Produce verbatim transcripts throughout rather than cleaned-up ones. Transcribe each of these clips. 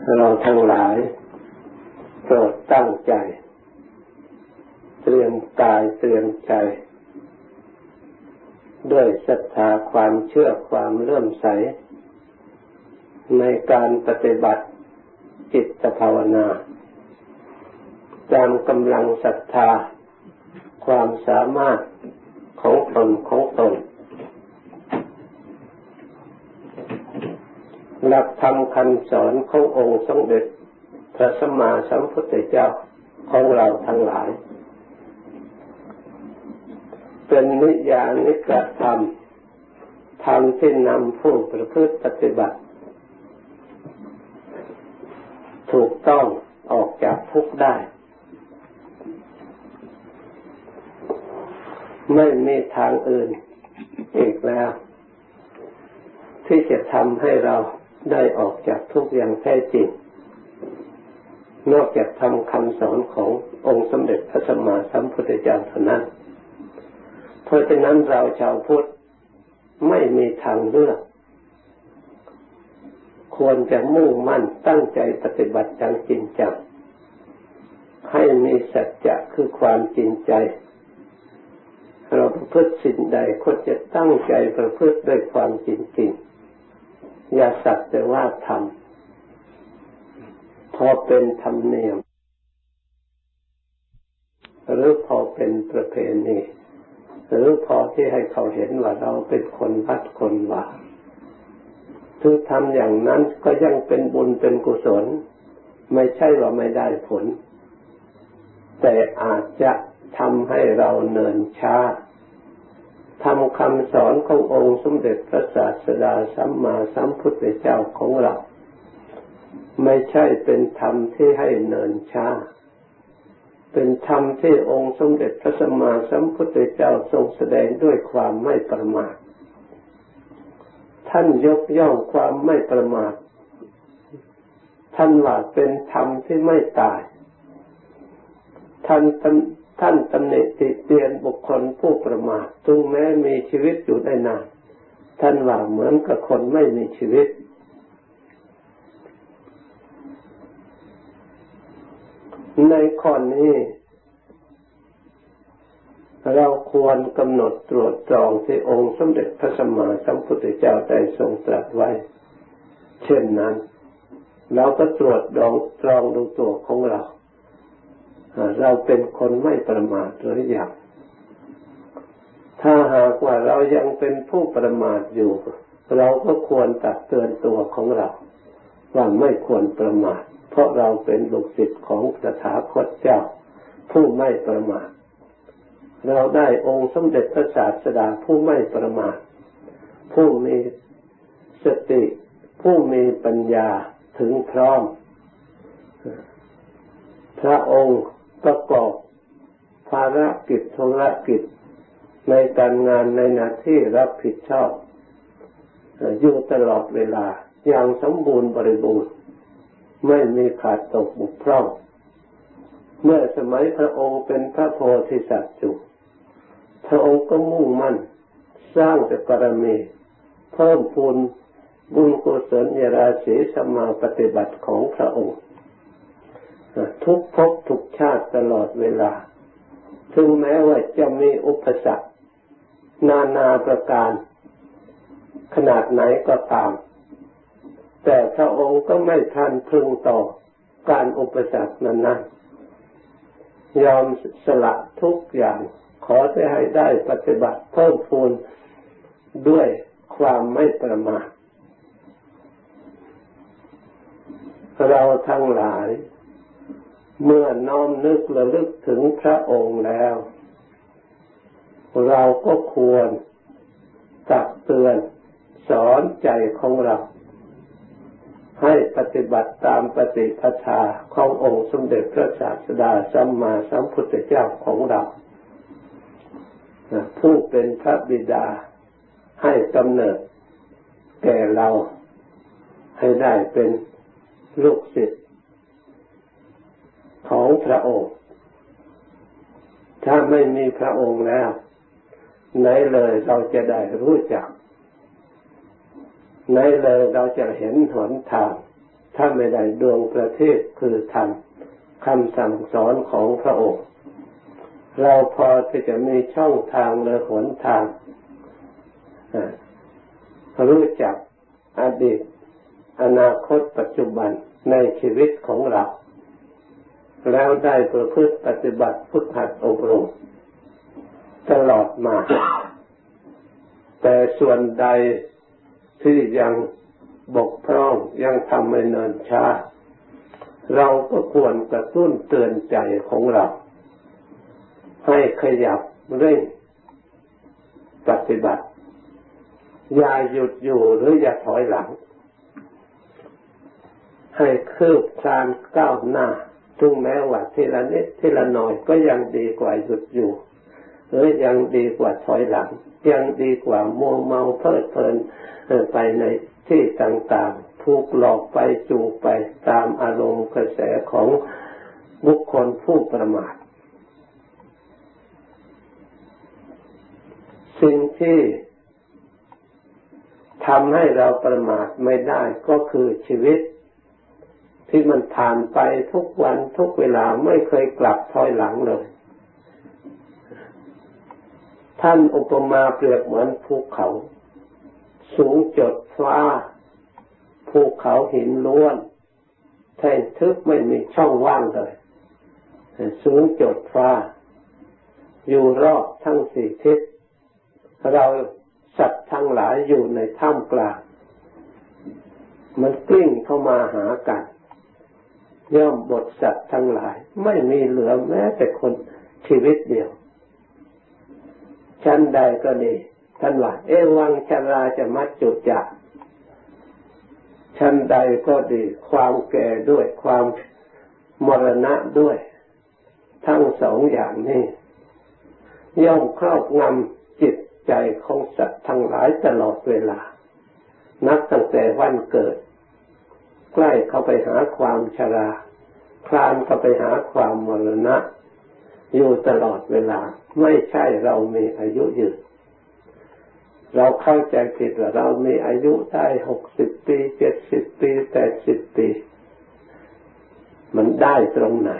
เราทั้งหลายโปรดตั้งใจเตรียมกายเตรียมใจด้วยศรัทธาความเชื่อความเลื่อมใสในการปฏิบัติจิตภาวนาตามกำลังศรัทธาความสามารถของตนของตนหลักธรรมคำสอนขององค์สมเด็จพระสัมมาสัมพุทธเจ้าของเราทั้งหลายเป็นนิยานิกธรรมธรรมที่นำผู้ประพฤติปฏิบัติถูกต้องออกจากทุกข์ได้ไม่มีทางอื่นอีกแล้วที่จะทำให้เราได้ออกจากทุกข์อย่างแท้จริงนอกจากทำคำสอนขององค์สมเด็จพระสัมมาสัมพุทธเจ้าเท่านั้นเพราะฉะนั้นเราชาวพุทธไม่มีทางเลือกควรจะมุ่งมั่นตั้งใจปฏิบัติอย่างจริงจังให้มีสัจจะคือความจริงใจเราประพฤติสิ่งใดควรจะตั้งใจประพฤติด้วยความจริงๆอย่าสักแต่ว่าทำพอเป็นธรรมเนียมหรือพอเป็นประเพณีหรือพอที่ให้เขาเห็นว่าเราเป็นคนวัดคนว่าถึงทำอย่างนั้นก็ยังเป็นบุญเป็นกุศลไม่ใช่ว่าไม่ได้ผลแต่อาจจะทำให้เราเนิ่นช้าทำคำสอนขององค์สมเด็จพระศาสดาสัมมาสัมพุทธเจ้าของเราไม่ใช่เป็นธรรมที่ให้เนิ่นช้าเป็นธรรมที่องค์สมเด็จพระสัมมาสัมพุทธเจ้าทรงแสดงด้วยความไม่ประมาทท่านยกย่องความไม่ประมาทท่านว่าเป็นธรรมที่ไม่ตายท่านท่านตำหนิติเตียนบุคคลผู้ประมาทถึงแม้มีชีวิตอยู่ได้นานท่านว่าเหมือนกับคนไม่มีชีวิตในข้อนี้เราควรกำหนดตรวจตรองที่องค์สมเด็จพระสัมมาสัมพุทธเจ้าได้ทรงตรัสไว้เช่นนั้นเราก็ตรวจดองตรองดูตัวของเราเราเป็นคนไม่ประมาทหรือยังถ้าหากว่าเรายังเป็นผู้ประมาทอยู่เราก็ควรตักเตือนตัวของเราว่าไม่ควรประมาทเพราะเราเป็นลูกศิษย์ของตถาคตเจ้าผู้ไม่ประมาทเราได้องค์สมเด็จพระศาสดาผู้ไม่ประมาทผู้มีสติผู้มีปัญญาถึงพร้อมพระองค์ประกอบภารกิจธุรกิจในการงานในหน้าที่รับผิดชอบอยู่ตลอดเวลาอย่างสมบูรณ์บริบูรณ์ไม่มีขาดตกบกพร่องเมื่อสมัยพระองค์เป็นพระโพธิสัตว์อยู่พระองค์ก็มุ่งมั่นสร้างแต่บารมีเพิ่มพูนบุญกุศลยราศีสมาปฏิบัติของพระองค์ทุกภพทุกชาติตลอดเวลาถึงแม้ว่าจะมีอุปสรรคนานาประการขนาดไหนก็ตามแต่พระองค์ก็ไม่พลันพรึงต่อการอุปสรรคนั้นๆยอมสละทุกอย่างขอจะให้ได้ปฏิบัติเพิ่มพูนด้วยความไม่ประมาทเราทั้งหลายเมื่อน้อมนึกระลึกถึงพระองค์แล้วเราก็ควรตักเตือนสอนใจของเราให้ปฏิบัติตามปฏิปทาขององค์สมเด็จพระศาสดาสัมมาสัมพุทธเจ้าของเราผู้เป็นพระบิดาให้กำเนิดแก่เราให้ได้เป็นลูกศิษย์ของพระองค์ถ้าไม่มีพระองค์แล้วไหนเลยเราจะได้รู้จักไหนเลยเราจะเห็นหนทางถ้าไม่ได้ดวงประทีปคือธรรมคำสั่งสอนของพระองค์เราพอที่จะมีช่องทางหรือหนทางรู้จักอดีตอนาคตปัจจุบันในชีวิตของเราแล้วได้ประพฤติปฏิบัติฝึกหัดอบรมตลอดมาแต่ส่วนใดที่ยังบกพร่องยังทำให้เนิ่นช้าเราก็ควรกระตุ้นเตือนใจของเราให้ขยับเร่งปฏิบัติอย่าหยุดอยู่หรืออย่าถอยหลังให้คืบคลานก้าวหน้าถึงแม้ว่าทีละนิดทีละหน่อยก็ยังดีกว่าหยุดอยู่หรือยังดีกว่าถอยหลังยังดีกว่ามัวเมาเพลิดเพลินไปในที่ต่างๆถูกหลอกไปจูงไปตามอารมณ์กระแสของบุคคลผู้ประมาทสิ่งที่ทำให้เราประมาทไม่ได้ก็คือชีวิตที่มันผ่านไปทุกวันทุกเวลาไม่เคยกลับถอยหลังเลยท่านอุปมาเปรียบเหมือนภูเขาสูงจดฟ้าภูเขาหินล้วนแท่งทึบไม่มีช่องว่างเลยสูงจดฟ้าอยู่รอบทั้งสี่ทิศเราสัตว์ทั้งหลายอยู่ในท่ามกลางมันกลิ้งเข้ามาหากันย่อมบทสัตว์ทั้งหลายไม่มีเหลือแม้แต่คนชีวิตเดียวชั้นใดก็ดีท่านว่าเอวังชราจะมัจจุจะชั้นใดก็ดีความแก่ด้วยความมรณะด้วยทั้งสองอย่างนี้ย่อมครอบงำจิตใจของสัตว์ทั้งหลายตลอดเวลานับตั้งแต่วันเกิดใกล้เข้าไปหาความชราคลานเข้าไปหาความมรณะอยู่ตลอดเวลาไม่ใช่เรามีอายุยืนเราเข้าใจผิดว่าเรามีอายุได้หกสิบปีเจ็ดสิบปีแปดสิบปีมันได้ตรงไหน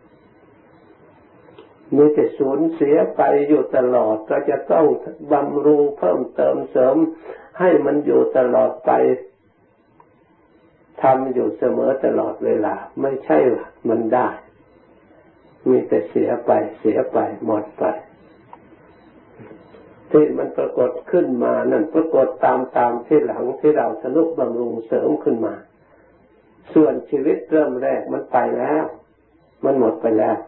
มีแต่สูญเสียไปอยู่ตลอดก็จะต้องบำรุงเพิ่มเติมเสริมให้มันอยู่ตลอดไปทำอยู่เสมอตลอดเวลาไม่ใช่ว่ามันได้มีแต่เสียไปเสียไปหมดไปที่มันปรากฏขึ้นมานั่นปรากฏตามตามที่หลังที่เราทะนุบำรุงเสริมขึ้นมาส่วนชีวิตเริ่มแรกมันไปแล้วมันหมดไปแล้ว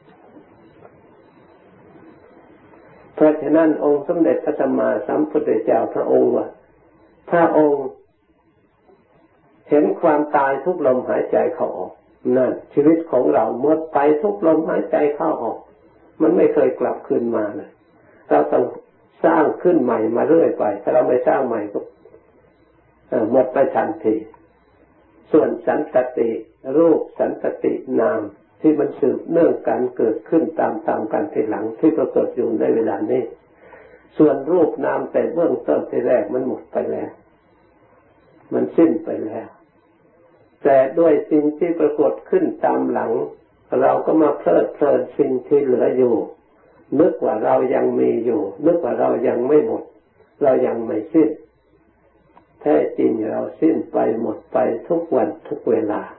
เพราะฉะนั้นองค์สมเด็จพระสัมมาสัมพุทธเจ้าพระองค์ว่าพระองค์เห็นความตายทุกลมหายใจเข้าออกนั่นชีวิตของเราหมดไปทุกลมหายใจเข้าออกมันไม่เคยกลับคืนมาเลยเราต้องสร้างขึ้นใหม่มาเรื่อยไปถ้าเราไม่สร้างใหม่ก็หมดไปทันทีส่วนสันตติรูปสันตตินามที่มันสืบเนื่องกันเกิดขึ้นตามตามกันทีหลังที่ปรากฏอยู่ในเวลานี้ส่วนรูปนามแต่เบื้องต้นที่แรกมันหมดไปแล้วมันสิ้นไปแล้วแต่ด้วยสิ่งที่ปรากฏขึ้นตามหลังเราก็มาเพลิดเพลินสิ่งที่เหลืออยู่นึกว่าเรายังมีอยู่นึกว่าเรายังไม่หมดเรายังไม่สิ้นแท้จริงเราสิ้นไปหมดไปทุกวันทุกเวลา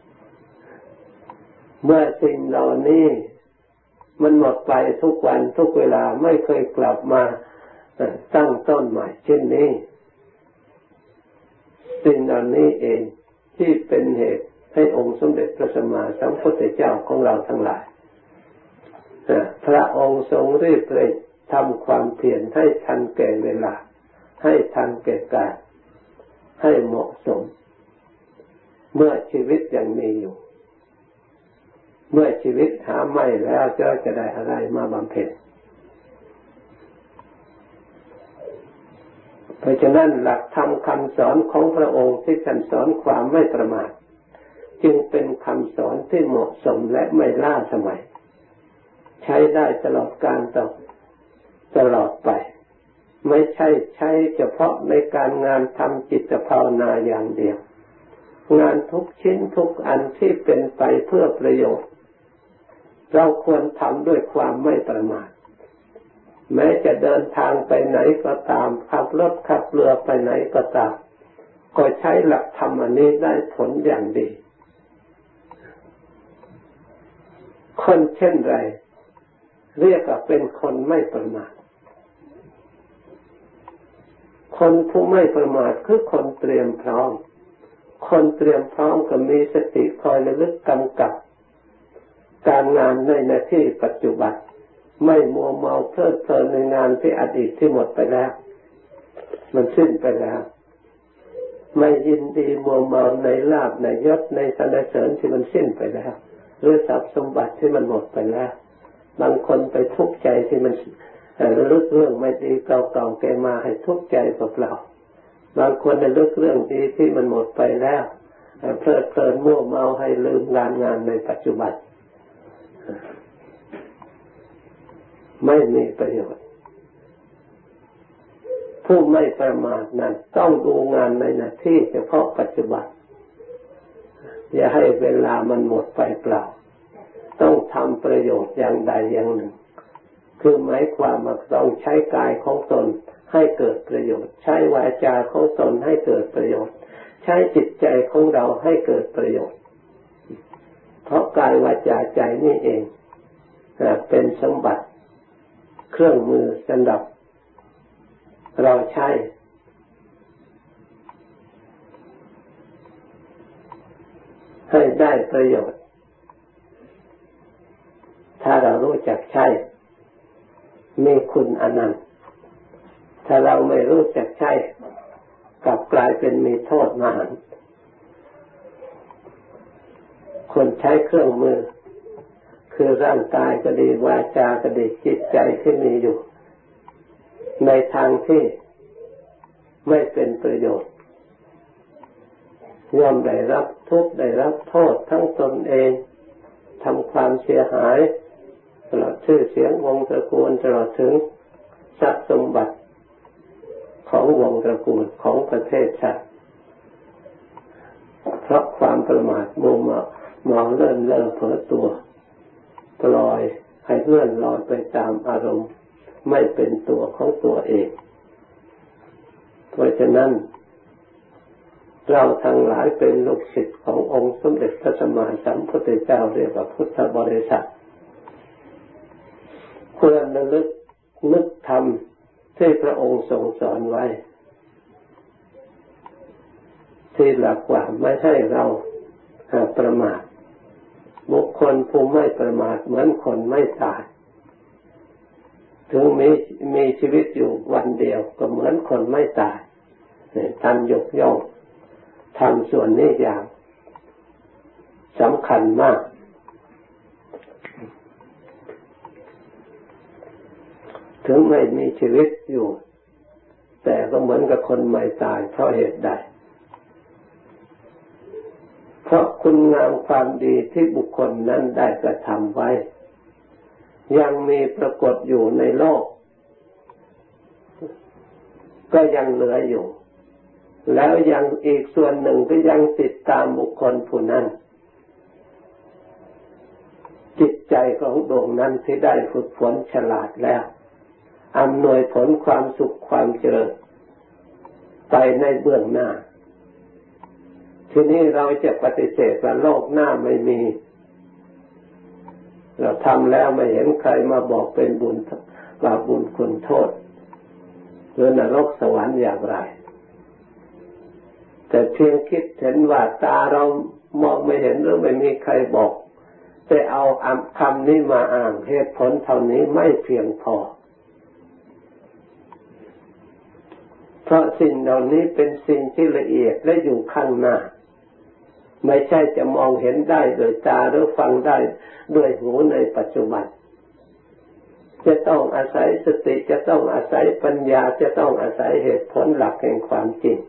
เมื่อสิ่งเหล่านี้มันหมดไปทุกวันทุกเวลาไม่เคยกลับมาตั้งต้นใหม่เช่นนี้สิ่งเหล่านี้เองที่เป็นเหตุให้องค์สมเด็จพระสัมมาสัมพุทธเจ้าของเราทั้งหลายพระองค์ทรงรีบเร่งทำความเพียรให้ทันแก่เวลาให้ทันแก่กาลให้เหมาะสมเมื่อชีวิตยังมีอยู่เมื่อชีวิตหาไม่แล้วจะจะได้อะไรมาบำเพ็ญเพราะฉะนั้นหลักธรรมคำสอนของพระองค์ที่ท่านสอนความไม่ประมาทจึงเป็นคำสอนที่เหมาะสมและไม่ล้าสมัยใช้ได้ตลอดกาลต่อตลอดไปไม่ใช่ใช้เฉพาะในการงานทำจิตภาวนาอย่างเดียวงานทุกชิ้นทุกอันที่เป็นไปเพื่อประโยชน์เราควรทำด้วยความไม่ประมาทแม้จะเดินทางไปไหนก็ตามขับรถขับเรือไปไหนก็ตามก็ใช้หลักธรรมอันนี้ได้ผลอย่างดีคนเช่นไรเรียกว่าเป็นคนไม่ประมาทคนผู้ไม่ประมาทคือคนเตรียมพร้อมคนเตรียมพร้อมก็มีสติคอยระลึกกำกับการงานในหน้าที่ปัจจุบันไม่มัวเมาเพลิดเพลินในงานที่อดีตที่หมดไปแล้วมันสิ้นไปแล้วไม่ยินดีมัวเมาในลาภในยศในสรรเสริญที่มันสิ้นไปแล้วหรือทรัพย์สมบัติที่มันหมดไปแล้วบางคนไปทุกข์ใจที่มันระลึกเรื่องไม่ดีเก่าๆแกมาให้ทุกข์ใจเปล่าๆบางคนระลึกเรื่องดีที่มันหมดไปแล้วเพลิดเพลินมัวเมาให้ลืมงานงานในปัจจุบันไม่มีประโยชน์ผู้ไม่ประมาทนั้นต้องดูงานในหน้าที่เฉพาะปัจจุบันอย่าให้เวลามันหมดไปเปล่าต้องทำประโยชน์อย่างใดอย่างหนึ่งคือหมายความว่าต้องใช้กายของตนให้เกิดประโยชน์ใช้วาจาของตนให้เกิดประโยชน์ใช้จิตใจของเราให้เกิดประโยชน์เพราะกายวาจาใจนี่เองเป็นสมบัติเครื่องมือสำหรับเราใช้ให้ได้ประโยชน์ถ้าเรารู้จักใช้มีคุณอนันต์ถ้าเราไม่รู้จักใช้กลับกลายเป็นมีโทษมหันต์คนใช้เครื่องมือคือร่างกายก็ดีวาจาก็ดีจิตใจที่มีอยู่ในทางที่ไม่เป็นประโยชน์ย่อมได้รับทุกข์ได้รับโทษทั้งตนเองทำความเสียหายตลอดชื่อเสียงวงตระกูลตลอดถึงทรัพย์สมบัติของวงตระกูลของประเทศชาติเพราะความประมาทมัวเมาเมาเลิ่นเล่อเผลอตัวปล่อยให้เลื่อนลอยไปตามอารมณ์ไม่เป็นตัวของตัวเองเพราะฉะนั้นเราทั้งหลายเป็นลูกศิษย์ขององค์สมเด็จพระสัมมาสัมพุทธเจ้าเรียกว่าพุทธบริษัทควรระลึกนึกธรรมที่พระองค์ทรงสอนไว้ที่หลักว่าไม่ให้เราประมาทบุคคลผู้ไม่ประมาทเหมือนคนไม่ตายถึงมีมีชีวิตอยู่วันเดียวก็เหมือนคนไม่ตายท่านยกย่องทำส่วนนี้อย่างสำคัญมากถึงไม่มีชีวิตอยู่แต่ก็เหมือนกับคนไม่ตายเพราะเหตุใดเพราะคุณงามความดีที่บุคคลนั้นได้กระทำไว้ยังมีปรากฏอยู่ในโลกก็ยังเหลืออยู่แล้วยังอีกส่วนหนึ่งก็ยังติดตามบุคคลผู้นั้นจิตใจของดวงนั้นที่ได้ฝึกฝนฉลาดแล้วอำนวยผลความสุขความเจริญไปในเบื้องหน้าทีนี้เราจะปฏิเสธว่าโลกหน้าไม่มีเราทำแล้วไม่เห็นใครมาบอกเป็นบุญบาปบุญคุณโทษหรือนรกสวรรค์อย่างไรแต่เพียงคิดเห็นว่าตาเรามองไม่เห็นหรือไม่มีใครบอกแต่เอาคำนี้มาอ้างเหตุผลเท่านี้ไม่เพียงพอเพราะสิ่งเหล่านี้เป็นสิ่งที่ละเอียดและอยู่ข้างหน้าไม่ใช่จะมองเห็นได้โดยตาหรือฟังได้ด้วยหูในปัจจุบันจะต้องอาศัยสติจะต้องอาศัยปัญญาจะต้องอาศัยเหตุผลหลักแห่งความจริง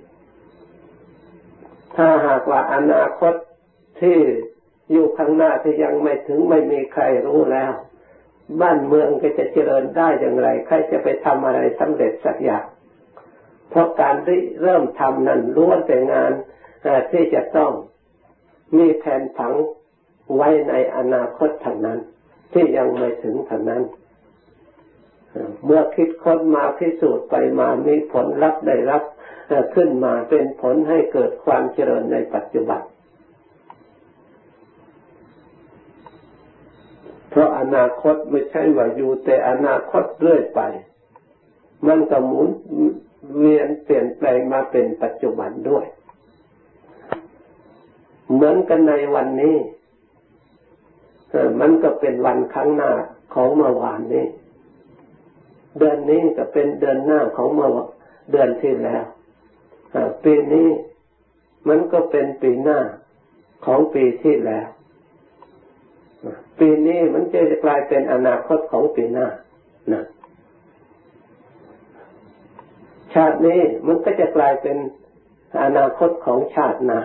ถ้าหากว่าอนาคตที่อยู่ข้างหน้าที่ยังไม่ถึงไม่มีใครรู้แล้วบ้านเมืองก็จะเจริญได้อย่างไรใครจะไปทำอะไรสำเร็จสักอย่างเพราะการที่เริ่มทำนั้นล้วนแต่งานที่จะต้องมีแผนผังไว้ในอนาคตทางนั้นที่ยังไม่ถึงทางนั้นเมื่อคิดค้นมาพิสูจน์ไปมามีผลลัพธ์ได้รับขึ้นมาเป็นผลให้เกิดความเจริญในปัจจุบันเพราะอนาคตไม่ใช่ว่าอยู่แต่อนาคตเรื่อยไปมันก็หมุนเวียนเปลี่ยนแปลงมาเป็นปัจจุบันด้วยเหมือนกันในวันนี้มันก็เป็นวันข้างหน้าของเมื่อวานนี้เดือนนี้ก็เป็นเดือนหน้าของเมื่อเดือนที่แล้วปีนี้มันก็เป็นปีหน้าของปีที่แล้วปีนี้มันจะกลายเป็นอนาคตของปีหน้านะชาตินี้มันก็จะกลายเป็นอนาคตของชาติหน้า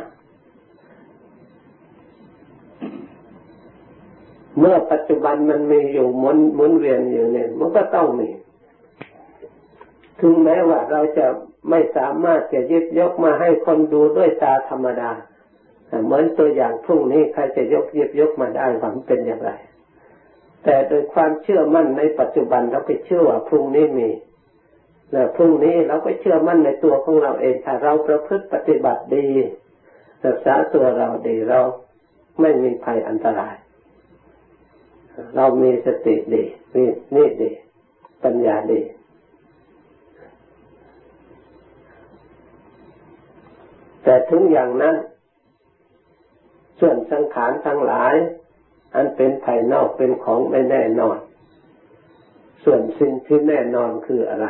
เมื่อปัจจุบันมันมีอยู่หมุนหมุนเวียนอยู่เนี่ยมันก็ต้องมีถึงแม้ว่าเราจะไม่สามารถจะยึดยกมาให้คนดูด้วยตาธรรมดาเหมือนตัวอย่างพรุ่งนี้ใครจะยกยึดยกมาได้ว่ามันเป็นอย่างไรแต่โดยความเชื่อมั่นในปัจจุบันเราไปเชื่อว่าพรุ่งนี้มีและพรุ่งนี้เราก็เชื่อมั่นในตัวของเราเองถ้าเราประพฤติปฏิบัติดีรักษาตัวเราดีเราไม่มีภัยอันตรายเรามีสติดีมีนี่ดีปัญญาดีแต่ถึงอย่างนั้นส่วนสังขารทั้งหลายอันเป็นภายนอกเป็นของไม่แน่นอนส่วนสิ่งที่แน่นอนคืออะไร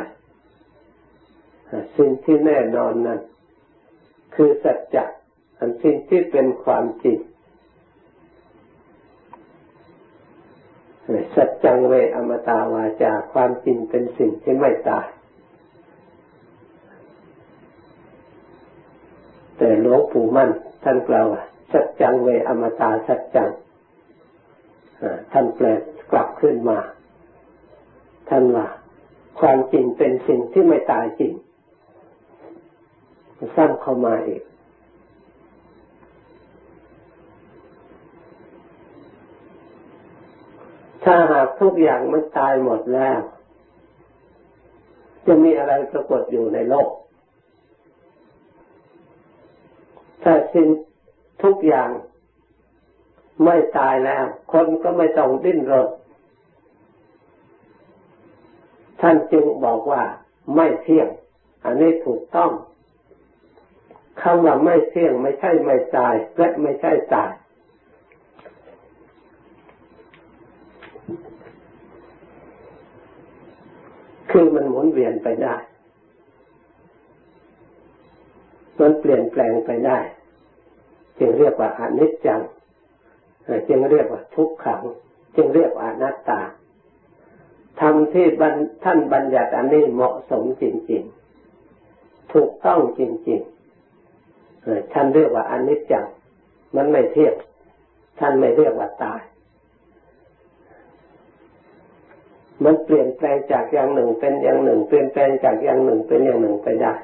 สิ่งที่แน่นอนนั้นคือสัจจะอันสิ่งที่เป็นความจริงสัจจังเวอมตาวาจาความจริงเป็นสิ่งที่ไม่ตายแต่หลวงปู่มั่นท่านกล่าวว่าสัจจังเวอมตาสัจจังท่านแปลกลับขึ้นมาท่านว่าความจริงเป็นสิ่งที่ไม่ตายจริงสร้างเข้ามาอีกถ้าหากทุกอย่างมันตายหมดแล้วจะมีอะไรปรากฏอยู่ในโลกถ้าสิ่งทุกอย่างไม่ตายแล้วคนก็ไม่ต้องดิ้นรนท่านจึงบอกว่าไม่เที่ยงอันนี้ถูกต้องคำว่าไม่เที่ยงไม่ใช่ไม่ตายและไม่ใช่ตายคือมันหมุนเวียนไปได้มันเปลี่ยนแปลงไปได้จึงเรียกว่าอนิจจังจึงเรียกว่าทุกขังจึงเรียกว่าอนัตตาธรรมที่ท่านบัญญัติอันนี้เหมาะสมจริงๆถูกต้องจริงๆท่านเรียกว่าอนิจจังมันไม่เที่ยงท่านไม่เรียกว่าตายมันเปลี่ยนแปลงจากอย่างหนึ่งเป็นอย่างหนึ่งเปลี่ยนแปลงจากอย่างหนึ่งเป็นอย่างหนึ่งไปได้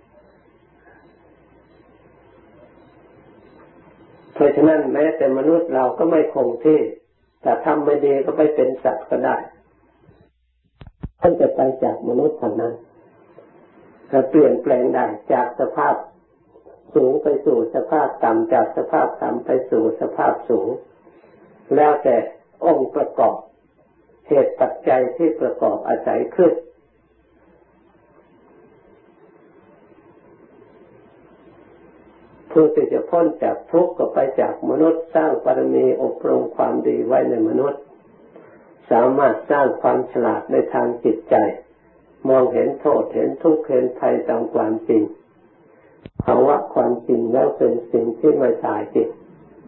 เพราะฉะนั้นแม้แต่มนุษย์เราก็ไม่คงที่แต่ทำไม่ดีก็ไปเป็นสัตว์ก็ได้ท่านจะไปจากมนุษย์ทางนั้นจะเปลี่ยนแปลงได้จากสภาพสูงไปสู่สภาพต่ำจากสภาพต่ำไปสู่สภาพสูงแล้วแต่องค์ประกอบเหตุปัจจัยที่ประกอบอาศัยขึ้นผู้ที่จะพ้นจากทุกข์ก็ไปจากมนุษย์สร้างบารมีอบรมความดีไว้ในมนุษย์สามารถสร้างความฉลาดในทางจิตใจมองเห็นโทษเห็นทุกข์เห็นภัยตามความจริงภาวะความจริงแล้วเป็นสิ่งที่ไม่ตายจริง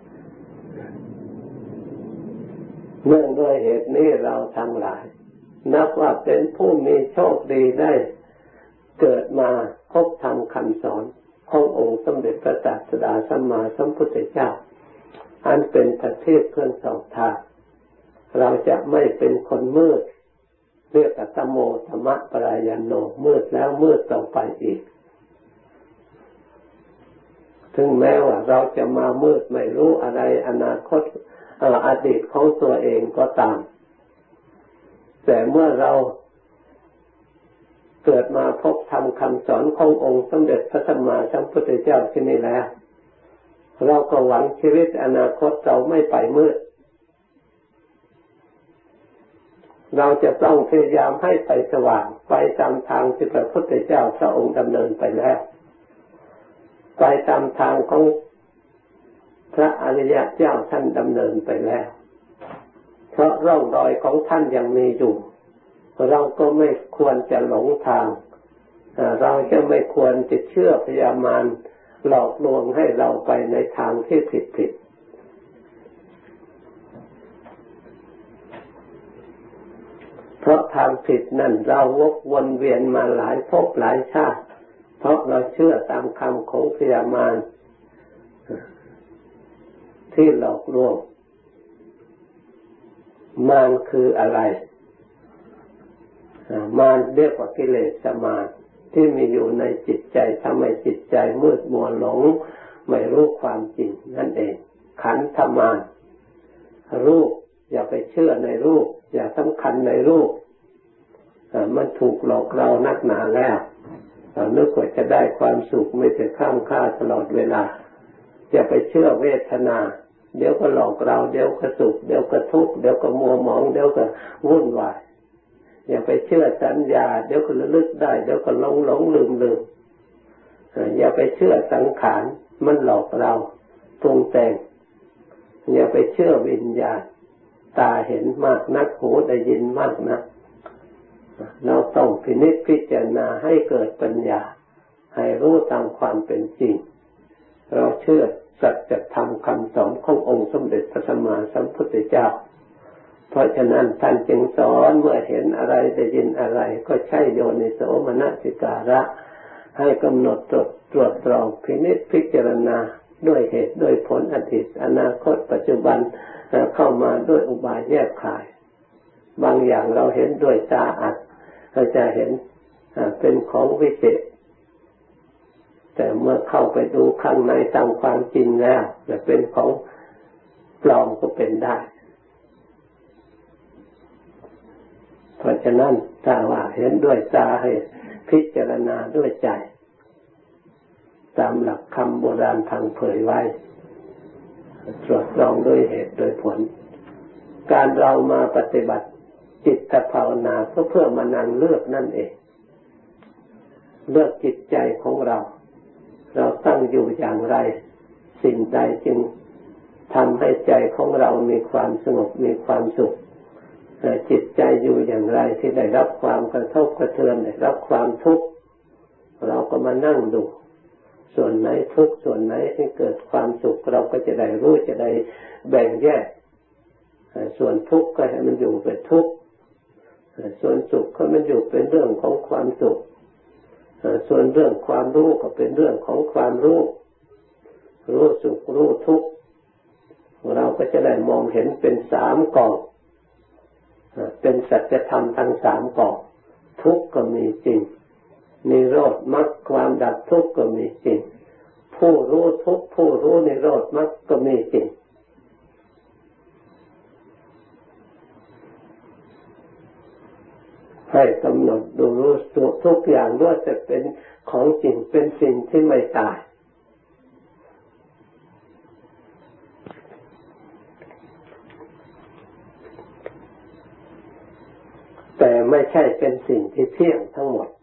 เนื่องด้วยเหตุนี้เราทั้งหลายนับว่าเป็นผู้มีโชคดีได้เกิดมาพบธรรมคำสอนขององค์สมเด็จพระศาสดาสัมมาสัมพุทธเจ้าอันเป็นประทีปเครื่องส่องทางเราจะไม่เป็นคนมืดเรียกว่าตโมธรรมปรายโนมืดแล้วมืดต่อไปอีกถึงแม้ว่าเราจะมามืดไม่รู้อะไรอนาคตอดีตของตัวเองก็ตามแต่เมื่อเราเกิดมาพบธรรมคำสอนขององค์สมเด็จพระสัมมาสัมพุทธเจ้าที่นี่แล้วเราก็หวังชีวิตอนาคตเราไม่ไปมืดเราจะต้องพยายามให้ไปสว่างไปตามทางที่พระพุทธเจ้าพระองค์ดำเนินไปแล้วไปตามทางของพระอริยเจ้าท่านดำเนินไปแล้วเพราะร่องรอยของท่านยังมีอยู่เราก็ไม่ควรจะหลงทางเราจะไม่ควรจะเชื่อพยามารหลอกลวงให้เราไปในทางที่ผิดผิดเพราะทางผิดนั่นเราวกวนเวียนมาหลายภพหลายชาติเพราะเราเชื่อตามคำของพยามารที่หลอกลวงมารคืออะไรมารเรียกว่ากิเลสมารที่มีอยู่ในจิตใจทำให้จิตใจมืดมัวหลงไม่รู้ความจริงนั่นเองขันธมารรูปอย่าไปเชื่อในรูปอย่าสำคัญในรูปมันถูกหลอกเรานักหนาแล้วนึกว่าจะได้ความสุขไม่แต่ข้ามค่าตลอดเวลาอย่าไปเชื่อเวทนาเดี๋ยวก็หลอกเราเดี๋ยวก็สุขเดี๋ยวก็ทุกข์เดี๋ยวก็มัวหมองเดี๋ยวก็วุ่นวายอย่าไปเชื่อสัญญาเดี๋ยวก็ระลึกได้เดี๋ยวก็หลงหลงลืมลืมอย่าไปเชื่อสังขารมันหลอกเราปรุงแต่งอย่าไปเชื่อวิญญาณตาเห็นมากนักหูได้ยินมากนักเราต้องพินิจพิจารณาให้เกิดปัญญาให้รู้ตามความเป็นจริงเราเชื่อสัจธรรมคำสอนขององค์สมเด็จพระสัมมาสัมพุทธเจ้าเพราะฉะนั้นท่านจึงสอนเมื่อเห็นอะไรได้ยินอะไรก็ใช้โยนิโสมนสิการะให้กำหนดตรวจตรวจตรองพินิจพิจารณาด้วยเหตุด้วยผลอดีตอนาคตปัจจุบันเข้ามาด้วยอุบายแยกขายบางอย่างเราเห็นด้วยตาอัดเราจะเห็นเป็นของวิเศษแต่เมื่อเข้าไปดูข้างในตามความจริงแล้วจะเป็นของปลอมก็เป็นได้เพราะฉะนั้นถ้าว่าเห็นด้วยตาให้พิจารณาด้วยใจตามหลักคำโบราณทางเผยไว้ตรวจสอบด้วยเหตุโดยผลการเรามาปฏิบัติจิตภาวนาก็เพื่อมานั่งเลือกนั่นเองเลือกจิตใจของเราเราตั้งอยู่อย่างไรสิ่งใดจึงทำให้ใจของเรามีความสงบมีความสุขจิตใจอยู่อย่างไรที่ได้รับความกระทบกระเทือนได้รับความทุกข์เราก็มานั่งดูส่วนไหนทุกข์ส่วนไหนที่เกิดความสุขเราก็จะได้รู้จะได้แบ่งแยกส่วนทุกข์ก็ให้มันอยู่เป็นทุกข์ส่วนสุขก็มันอยู่เป็นเรื่องของความสุขส่วนเรื่องความรู้ก็เป็นเรื่องของความรู้รู้สุขรู้ทุกข์เราก็จะได้มองเห็นเป็นสามกองเป็นสัจธรรมทั้งสามกองทุกข์ก็มีจริงนิโรธมรรคความดับทุกข์ก็มีจริงผู้รู้ทุกข์ผู้รู้นิโรธมรรคก็มีจริงให้กำหนดดูรู้ทุกอย่างว่าจะเป็นของจริงเป็นสิ่งที่ไม่ตายแต่ไม่ใช่เป็นสิ่งที่เที่ยงทั้งหมด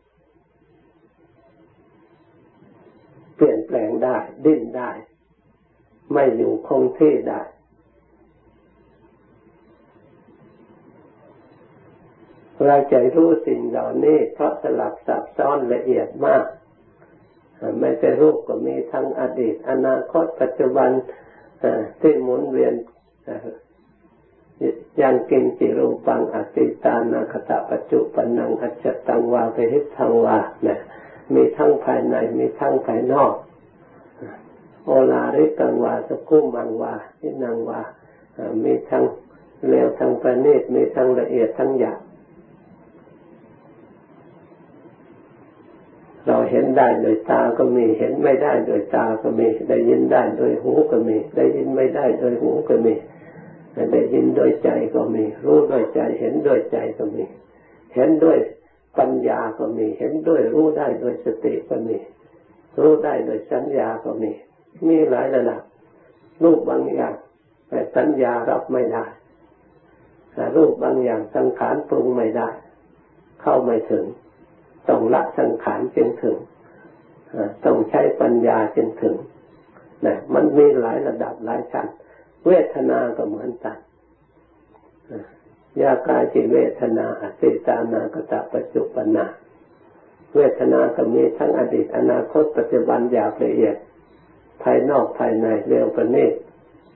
เปลี่ยนแปลงได้ดิ้นได้ไม่อยู่คงที่ได้เราจะรู้สิ่งเหล่านี้เพราะสลับซับซ้อนละเอียดมากไม่ใช่รูปก็มีทั้งอดีตอนาคตปัจจุบันที่หมุนเวียนยังกินจิรูปังอติตานาคตะปัจจุปนังอัจจตังวาเปหิทังวาเนี่ยมีทั้งภายในมีทั้งภายนอกโอลาริกังวาสกุมังวานินังวามีทั้งเลวทั้งประณีตมีทั้งละเอียดทั้งหยาบเราเห็นได้โดยตาก็มีเห็นไม่ได้โดยตาก็มีได้ยินได้โดยหูก็มีได้ยินไม่ได้โดยหูก็มีได้ยินโดยใจก็มีรู้โดยใจเห็นโดยใจก็มีเห็นด้วยปัญญาก็มีเห็นด้วยรู้ได้โดยสติก็มีรู้ได้โดยสัญญาก็มีมีหลายระดับรูปบางอย่างแต่สัญญารับไม่ได้รูปบางอย่างสังขารปรุงไม่ได้เข้าไม่ถึงต้องละสังขารจึงถึงต้องใช้ปัญญาจึงถึงนะมันมีหลายระดับหลายชั้นเวทนาก็เหมือนกันยากาจิเวทนาอติตานากตปัจจุปนาเวทนาก็มีทั้งอดีตอนาคตปัจจุบันหยาบละเอียดภายนอกภายในเร็วประณีต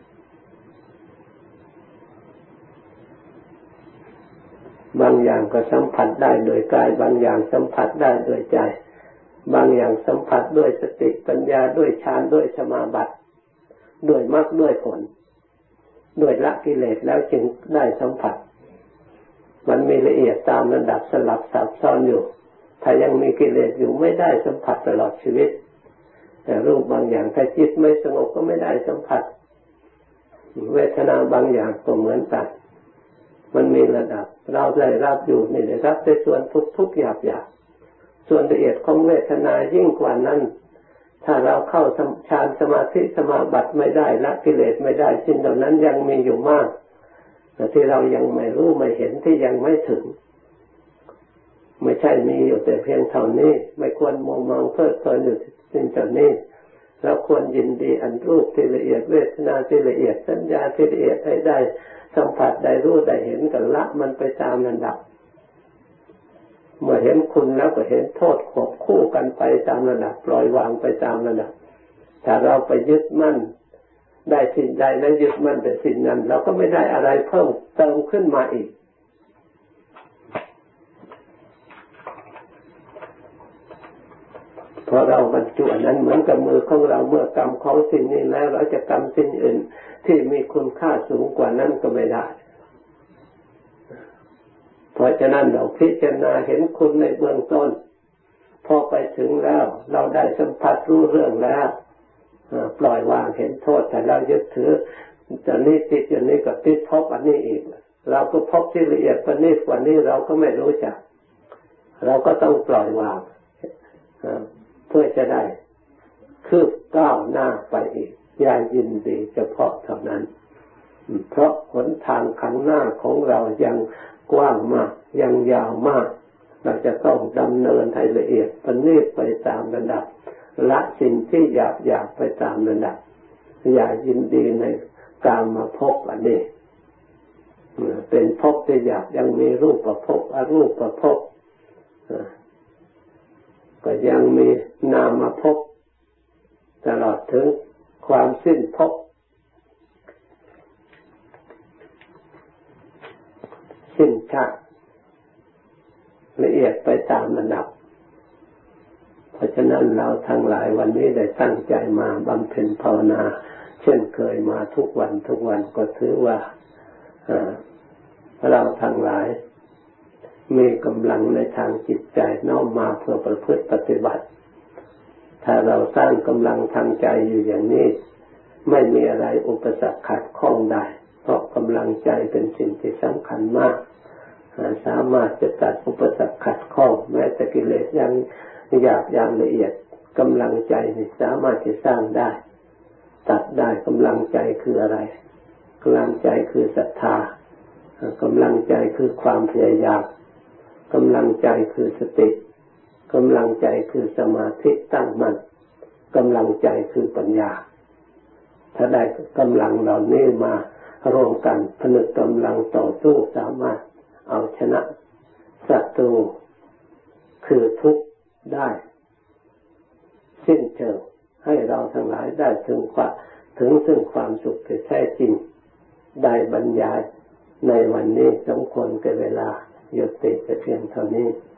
บางอย่างก็สัมผัสได้โดยกายบางอย่างสัมผัสได้โดยใจบางอย่างสัมผัสด้วยสติปัญญาด้วยฌานด้วยสมาบัติด้วยมรรคด้วยผลด้วยละกิเลสแล้วจึงได้สัมผัสมันมีละเอียดตามระดับสลับซับซ้อนอยู่ถ้ายังมีกิเลสอยู่ไม่ได้สัมผัสตลอดชีวิตแต่รูปบางอย่างถ้าจิตไม่สงบก็ไม่ได้สัมผัสเวทนาบางอย่างก็เหมือนกันมันมีระดับเราได้รับอยู่นี่ได้รับในส่วนทุกๆหยาบๆส่วนละเอียดของเวทนายิ่งกว่านั้นถ้าเราเข้าฌานสมาธิสมาบัติไม่ได้ละกิเลสไม่ได้สิ่งเหล่านั้นยังมีอยู่มากแต่ที่เรายังไม่รู้ไม่เห็นที่ยังไม่ถึงไม่ใช่มีอยู่แต่เพียงเท่านี้ไม่ควรมัวเมาเพลิดเพลินอยู่สิ่งเหล่านี้เราควรยินดีอันรูปที่ละเอียดเวทนาที่ละเอียดสัญญาที่ละเอียดให้ได้สัมผัสได้รู้ได้เห็นกันละมันไปตามระดับเมื่อเห็นคุณแล้วก็เห็นโทษควบคู่กันไปตามระดับปล่อยวางไปตามระดับถ้าเราไปยึดมั่นได้สิ่งใดแล้วยึดมั่นแต่สิ่งนั้นเราก็ไม่ได้อะไรเพิ่มเติมขึ้นมาอีกพอเราบรรจุอันนั้นเหมือนกับมือของเราเมื่อกำของสิ่งนี้แล้วเราจะกำสิ่งอื่นที่มีคุณค่าสูงกว่านั้นก็ไม่ได้เพราะฉะนั้นเราพิจารณาเห็นคุณในเบื้องต้นพอไปถึงแล้วเราได้สัมผัสรู้เรื่องแล้วปล่อยวางเห็นโทษแต่เรายึดถือจะนี้ติดอย่างนี้ก็ติดพบอันนี้อีกเราก็พบที่ละเอียดประณีตกว่านี้เราก็ไม่รู้จักเราก็ต้องปล่อยวางเพื่อจะได้คืบก้าวหน้าไปอีกอย่ายินดีเฉพาะเท่านั้นเพราะหนทางข้างหน้าของเรายังกว้างมากยังยาวมากเราจะต้องดำเนินให้ละเอียดประณีตไปตามระดับละสิ่งที่หยาบหยาบไปตามระดับอย่ายินดีในกามมาพบอันนี้เป็นภพที่หยาบยังมีรูปประพบอรูปประพบก็ยังมีนามภพตลอดถึงความสิ้นภพสิ้นชาติละเอียดไปตามระดับเพราะฉะนั้นเราทั้งหลายวันนี้ได้ตั้งใจมาบำเพ็ญภาวนาเช่นเคยมาทุกวันทุกวันก็ถือว่าเราทั้งหลายมีกำลังในทางจิตใจน้อมมาเพื่อประพฤติปฏิบัติถ้าเราสร้างกำลังทางใจอยู่อย่างนี้ไม่มีอะไรอุปสรรคขัดข้องได้เพราะกำลังใจเป็นสิ่งที่สำคัญมากสามารถจะตัดอุปสรรคขัดข้องแม้แต่กิเลสยังหยาบอย่างละเอียดกำลังใจนี่สามารถจะสร้างได้ตัดได้กำลังใจคืออะไรกำลังใจคือศรัทธากำลังใจคือความพยายามกำลังใจคือสติกำลังใจคือสมาธิตั้งมั่นกำลังใจคือปัญญาถ้าได้กำลังเหล่านี้มารวมกันผนึกกำลังต่อสู้สามารถเอาชนะศัตรูคือทุกข์ได้สิ้นเชิงให้เราทั้งหลายได้ถึงความถึงซึ่งความสุขที่แท้จริงได้บรรยายในวันนี้สมควรแก่เวลายุติแต่เพียงเท่านี้